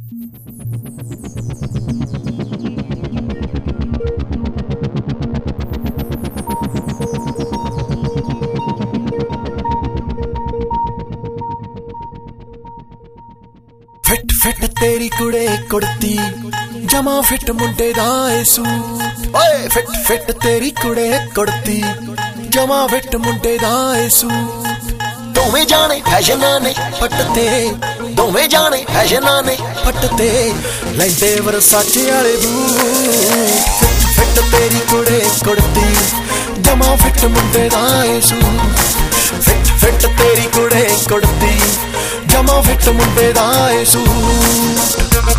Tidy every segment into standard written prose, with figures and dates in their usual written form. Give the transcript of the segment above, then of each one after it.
fit fit ਤੇਰੀ ਕੁੜੇ ਕੁੜਤੀ ਜਮਾ ਫਿੱਟ ਮੁੰਡੇ ਦਾ ਏ ਸੂਟ ਓਏ ਫਿੱਟ ਫਿੱਟ ਤੇਰੀ ਕੁੜੇ ਕੁੜਤੀ ਜਮਾ ਫਿੱਟ ਮੁੰਡੇ ਦਾ ਏ ਸੂਟ ਦੋਵੇਂ ਜਾਣੇ ਫੈਸ਼ਨਾਂ ਨੇ ਫੱਟ ਤੇ ਦੋਵੇਂ ਜਾਣੇ ਫੈਸ਼ਨਾਂ ਨੇ ਫੱਟ ਤੇ ਲੈਂਦੇ ਵਰਸਾਚੇ ਵਾਲੇ ਬੂਟ ਫਿੱਟ ਫਿੱਟ ਤੇਰੀ ਕੁੜੇ ਕੁੜਤੀ ਜਮਾ ਫਿੱਟ ਮੁੰਡੇ ਦਾ ਏ ਸੂਟ ਫਿੱਟ ਫਿੱਟ ਤੇਰੀ ਕੁੜੇ ਕੁੜਤੀ ਜਮਾ ਫਿੱਟ ਮੁੰਡੇ ਦਾ ਏ ਸੂਟ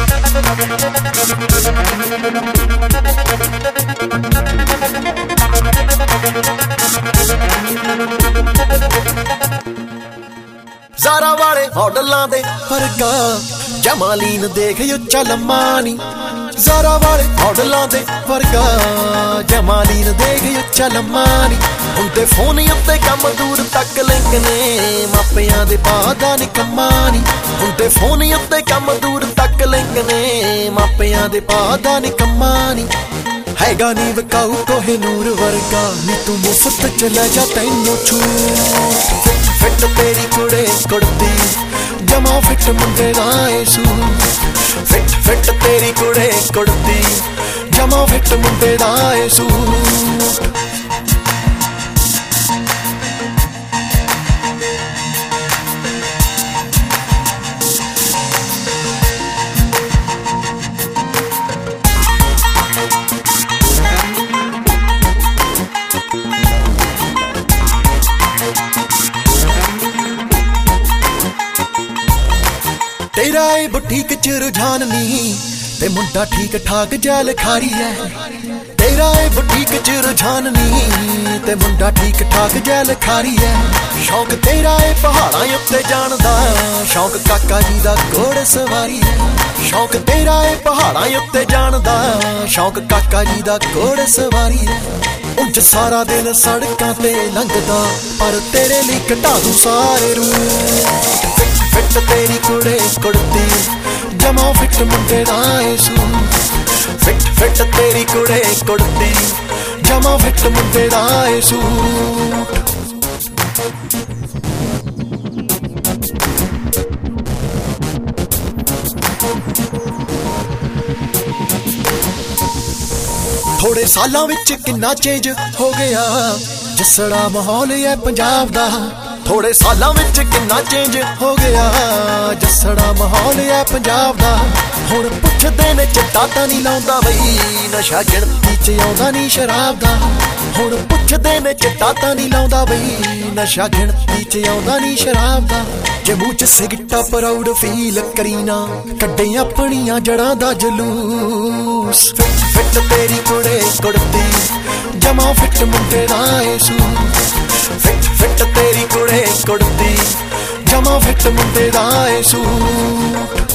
ਜ਼ਾਰਾ ਵਾਲੇ ਮਾਡਲਾਂ ਦੇ ਫਰਕਾ ਜਮਾਲੀਨ ਦੇਖ ਉੱਚਾ ਲੰਮਾ ਨੀ ਜ਼ਾਰਾ ਵਾਲੇ ਮਾਡਲਾਂ ਦੇ ਫਰਕਾ ਜਮਾਲੀਨ ਦੇਖ ਉੱਚਾ ਲੰਮਾ ਨੀ ਹੁੰਦੇ ਫੋਨ ਉੱਤੇ ਕੰਮ ਦੂਰ ਤੱਕ ਲਿੰਕ ਨੇ ਮਾਪਿਆਂ ਦੇ ਪਾਦਾ ਨਿਕੰਮਾ ਨੀ ਹੁੰਦੇ ਫੋਨ ਉੱਤੇ ਕੰਮ ਦੂਰ ਤੱਕ ਲਿੰਕ ਨੇ ਮਾਪਿਆਂ ਦੇ ਪਾਦਾ ਨਿਕੰਮਾ ਨੀ ਹੈਗਾ ਨੀ ਵਿਕਾਊ ਕੋਹੇ ਨੂਰ ਵਰਗਾ ਨੀ ਤੂੰ ਮੁਫਤ ਚ ਲੈ ਜਾ ਤੈਨੂੰ ਛੂਟ ਫਿੱਟ ਤੇਰੀ ਕੁੜੇ ਕੁੜਤੀ ਜਮਾ ਫਿੱਟ ਮੁੰਡੇ ਦਾ ਏ ਸੂਟ ਫਿੱਟ ਫਿੱਟ ਤੇਰੀ ਕੁੜੇ ਕੁੜਤੀ ਜਮਾ ਫਿੱਟ ਮੁੰਡੇ ਦਾ ਏ ਸੂਟ तेरा ए बुटीक च रुझान नी ते मुंडा ठीक ठाक जैल खारी है तेरा ए बुटीक च रुझान नी ते मुंडा ठीक ठाक जैल खारी है शौक तेरा ए पहाड़ां उत्ते जाण दा शौक काका जी दा घोड़ सवारी है शौक तेरा ए पहाड़ां उत्ते जाण दा शौक काका जी दा घोड़ सवारी है उंज सारा दिन सड़कां ते लंघदा पर तेरे लिए घटा दूं सारे रूट फिट तेरी कुड़े कुड़ती जमा फिट मुंडे दा ए सूट फिट फिट तेरी कुड़े कुड़ती जमा फिट मुंडे दा ए सूट थोड़े सालां विच किन्ना चेंज हो गया जसड़ा माहौल है पंजाब दा थोड़े सालां विच किन्ना चेंज हो गया जसड़ा माहौल है पंजाब दा हुण पुछदे ने चिट्टा तां नहीं लाउंदा बई नशा गिणती च आउंदा नहीं शराब दा हुण पुछदे ने चिट्टा तां नहीं लाउंदा बई नशा गिणती च आउंदा नहीं शराब दा जे मूंह च सिगटा प्राउड फील करीना कड्डे अपणियां जड़ां दा जलूस फिट फिट तेरी कुड़े कुड़ती जमा फिट मुंडे दा ए सूट फिट फिट तेरी कुड़े कुड़ती जमा फिट मुंडे दा ए सूट